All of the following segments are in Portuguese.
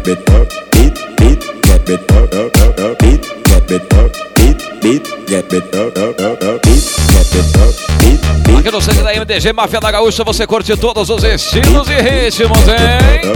Aqui no centro da MDG Máfia da Gaúcha você curte todos os estilos e ritmos, hein?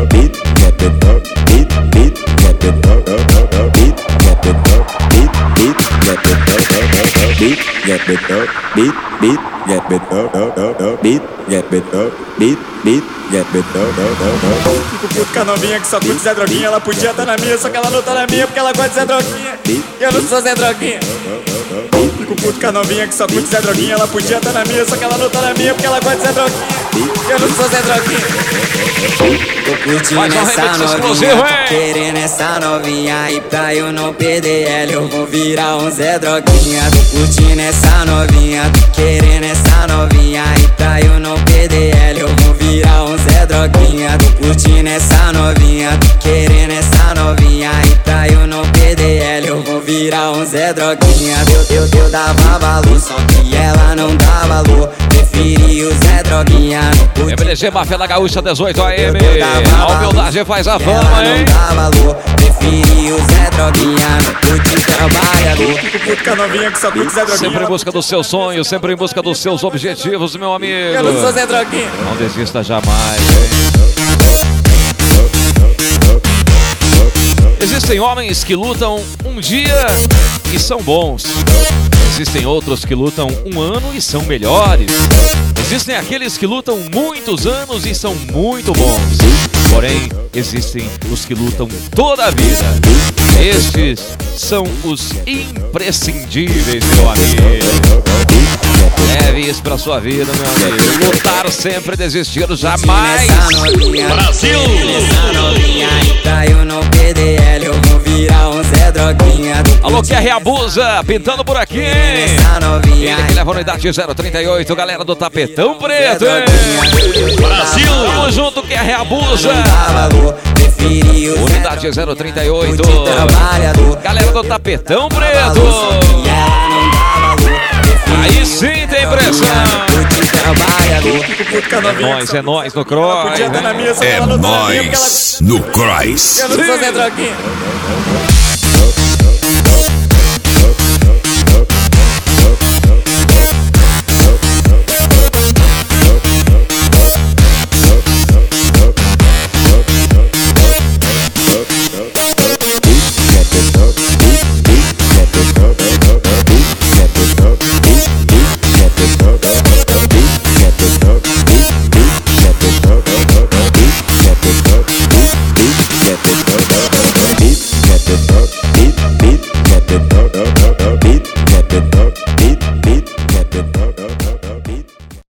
Fico puto com a novinha que só curte Zé Droguinha. Ela podia estar na minha, só que ela não tá na minha porque ela gosta de Zé Droguinha. E eu não sou Zé Droguinha. Fico puto com a novinha que só curte Zé Droguinha. Ela podia estar na minha, só que ela não tá na minha porque ela gosta de Zé Droguinha. E eu não sou Zé Droguinha. Tô curtindo essa novinha, tô querendo essa novinha. E pra eu não perder ela eu vou virar um Zé Droguinha. Tô curtindo essa novinha, tô querendo essa novinha. E pra eu não perder ela eu vou virar um Zé Droguinha. Tô curtindo essa novinha, tô querendo essa novinha. E pra eu não perder ela eu vou virar um Zé Droguinha. Eu dava valor, só que ela não dá valor. Preferi o Zé Droguinha. MDG Máfia da Gaúcha 18 AM. A humildade faz a fama, hein? Não dá valor, preferi o Zé Droguinha. Curte trabalhador. Fico puto com a novinha que só curte Zé Droguinha. Sempre em busca dos seus sonhos, sempre em busca dos seus objetivos, meu amigo. Eu não sou Zé Droguinha. Não desista jamais, hein? Existem homens que lutam um dia e são bons. Existem outros que lutam um ano e são melhores. Existem aqueles que lutam muitos anos e são muito bons. Porém, existem os que lutam toda a vida. Estes são os imprescindíveis, meu amigo. Leve isso pra sua vida, meu amigo. Lutar sempre, desistir jamais. Brasil! Pra eu não perder ela, eu vou virar um Zé Droguinha. Alô, QR Abusa, pintando por aqui, hein? Ele que leva a unidade 038, galera do Tapetão Preto, hein? Brasil! Tamo junto, QR Abusa. Unidade 038. Galera do Tapetão Preto. Aí sim tem pressão. É nóis no Cross. Podia estar na minha, só que É ela não tá na minha porque ela nóis no Cross. Eu não sou Zé Droguinha.